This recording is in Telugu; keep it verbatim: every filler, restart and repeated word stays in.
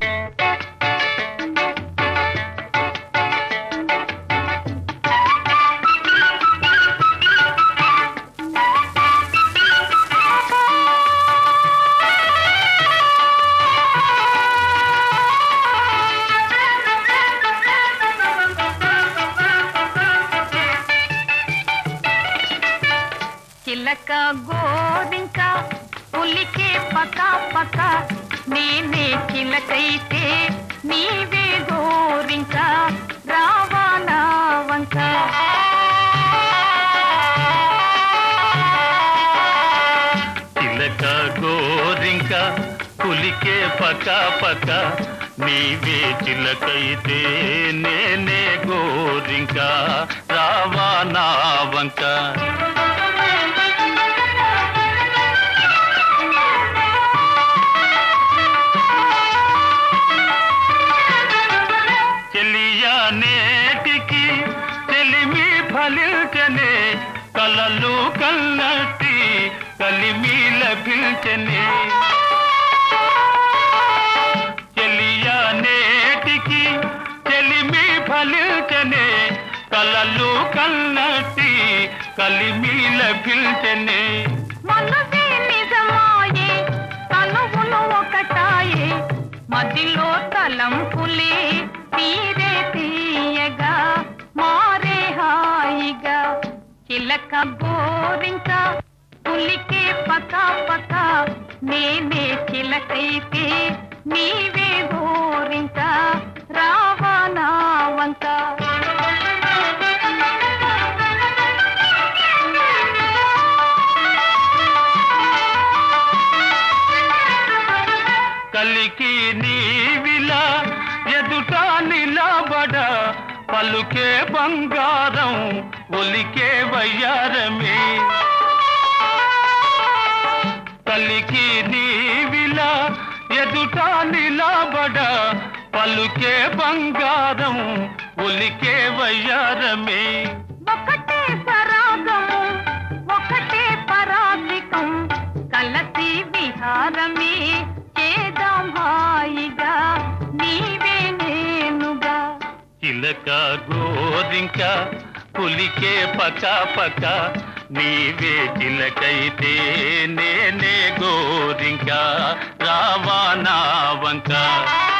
చిలక గోరింక పులికే పక పక నేనే చిలకైతే నీవే గోరింక రావా నా వంక. చిలక గోరింక పులికే పక పక నీవే చిలకైతే నేనే గోరింక రావా నా వంక. నేటికి తెలిమి ఫలించనే కలలు కన్నట్టి కలిమి లభించనే. చెలియా నేటికి తెలిమి ఫలించనే కలలు కన్నట్టి కలిమి లభించనే. మనసే నిజమాయే తనువులు ఒకటాయే మదిలో తలంపులే తీరే తీయగా మారే హాయిగా. చిలక గోరింక పులికే పక పక నేనే చిలకైతే నీవే గోరింక రావా నా వంక. కలికి నీవిలా ఎదుట నిలబడ పలుకే బంగారం ఒలికే వయ్యారమే. కలికి నీవిలా ఎదుట నిలబడ పలుకే బంగారం ఒలికే వయ్యారమే. ఒకటే పరాగము ఒకటే పరాధికం కలసి విహారమే చేద్దాం హాయిగా నీవే నేనుగా. చిలక గోరింక పులికే పక పక నీవే చిలకైతే నేనే గోరింక రావా నా వంక.